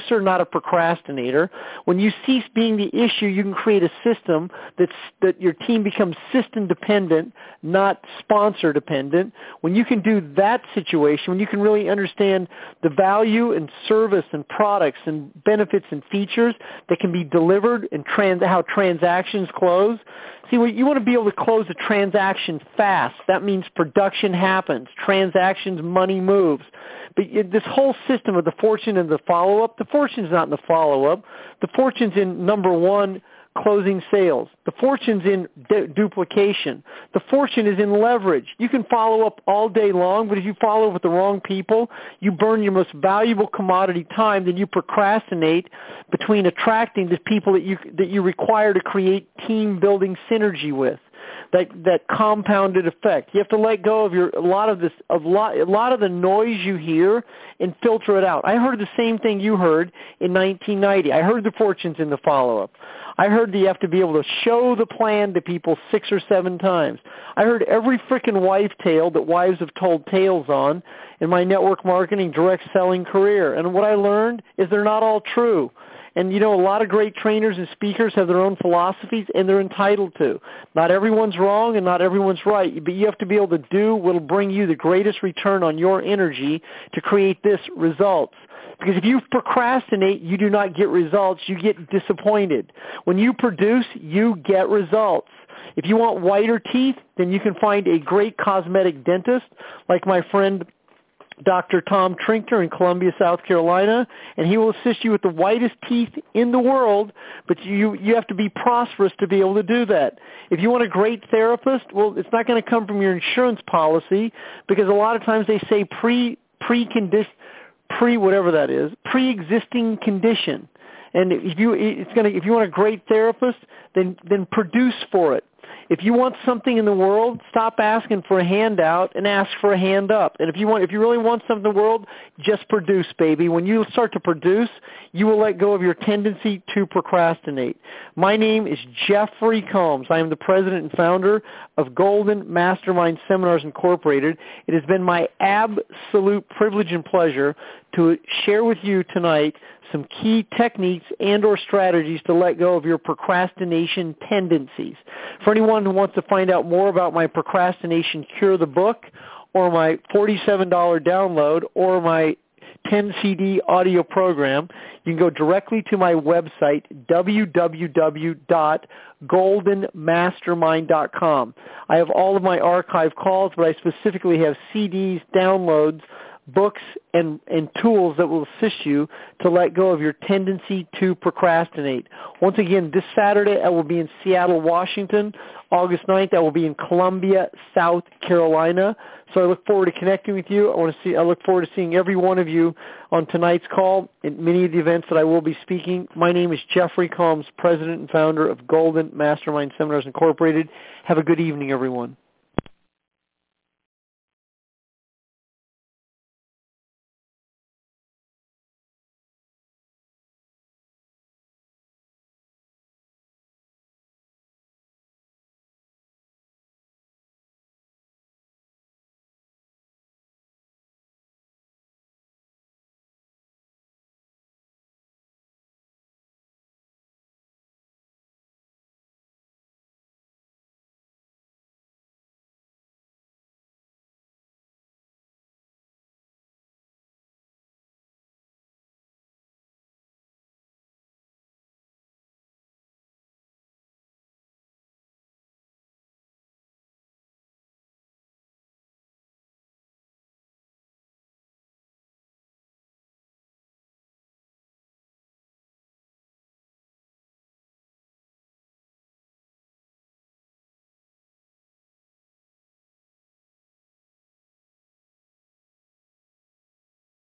procrastinator. When you cease being the issue, you can create a system that's, that your team becomes system dependent, not sponsor dependent. When you can do that situation, when you can really understand the value and service and products and benefits and features that can be delivered and trans- how transactions close. See, you want to be able to close a transaction fast. That means production happens, transactions, money moves. But this whole system of the fortune and the follow-up, the fortune's not in the follow-up. The fortune's in, number one, closing sales. The fortune's in du- duplication. The fortune is in leverage. You can follow up all day long, but if you follow up with the wrong people, you burn your most valuable commodity time, then you procrastinate between attracting the people that you that you require to create team-building synergy with. That that compounded effect. You have to let go of your a lot of this of lot, a lot of the noise you hear and filter it out. I heard the same thing you heard in nineteen ninety. I heard the fortunes in the follow-up. I heard that you have to be able to show the plan to people six or seven times. I heard every frickin' wife tale that wives have told tales on in my network marketing direct selling career. And what I learned is they're not all true. And, you know, a lot of great trainers and speakers have their own philosophies, and they're entitled to. Not everyone's wrong and not everyone's right, but you have to be able to do what will bring you the greatest return on your energy to create this results. Because if you procrastinate, you do not get results. You get disappointed. When you produce, you get results. If you want whiter teeth, then you can find a great cosmetic dentist like my friend Doctor Tom Trinkter in Columbia, South Carolina, and he will assist you with the whitest teeth in the world, but you, you have to be prosperous to be able to do that. If you want a great therapist, well, it's not going to come from your insurance policy because a lot of times they say pre, pre-condition, pre whatever that is, pre-existing condition. And if you, it's going to, if you want a great therapist, then, then produce for it. If you want something in the world, stop asking for a handout and ask for a hand up. And if you want, if you really want something in the world, just produce, baby. When you start to produce, you will let go of your tendency to procrastinate. My name is Jeffrey Combs. I am the president and founder of Golden Mastermind Seminars Incorporated. It has been my absolute privilege and pleasure to share with you tonight some key techniques and or strategies to let go of your procrastination tendencies. For anyone who wants to find out more about my Procrastination Cure the book or my forty-seven dollars download or my ten C D audio program, you can go directly to my website, w w w dot golden mastermind dot com. I have all of my archive calls, but I specifically have C Ds, downloads, books, and, and tools that will assist you to let go of your tendency to procrastinate. Once again, this Saturday I will be in Seattle, Washington. August ninth I will be in Columbia, South Carolina. So I look forward to connecting with you. I want to see. I look forward to seeing every one of you on tonight's call and many of the events that I will be speaking. My name is Jeffrey Combs, president and founder of Golden Mastermind Seminars Incorporated. Have a good evening, everyone.